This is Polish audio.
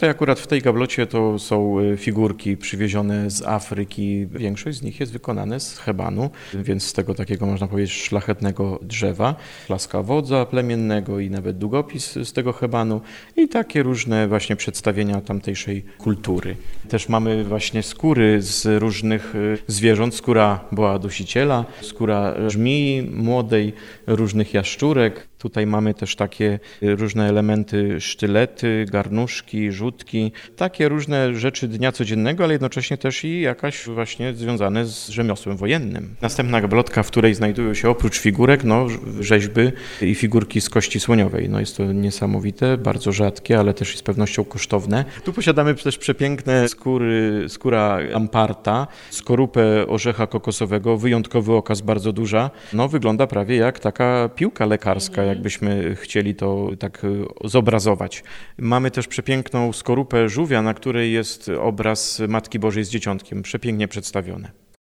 tutaj akurat w tej gablocie to są figurki przywiezione z Afryki. Większość z nich jest wykonane z hebanu, więc z tego takiego, można powiedzieć, szlachetnego drzewa. Klaska wodza plemiennego i nawet długopis z tego hebanu i takie różne właśnie przedstawienia tamtejszej kultury. Też mamy właśnie skóry z różnych zwierząt. Skóra boa dusiciela, skóra żmii młodej, różnych jaszczurek. Tutaj mamy też takie różne elementy, sztylety, garnuszki, rzutki, takie różne rzeczy dnia codziennego, ale jednocześnie też i jakaś właśnie związane z rzemiosłem wojennym. Następna gablotka, w której znajdują się oprócz figurek, rzeźby i figurki z kości słoniowej. Jest to niesamowite, bardzo rzadkie, ale też i z pewnością kosztowne. Tu posiadamy też przepiękne skóra amparta, skorupę orzecha kokosowego, wyjątkowy okaz, bardzo duża. Wygląda prawie jak taka piłka lekarska, jakbyśmy chcieli to tak zobrazować. Mamy też przepiękną skorupę żółwia, na której jest obraz Matki Bożej z Dzieciątkiem, przepięknie przedstawione.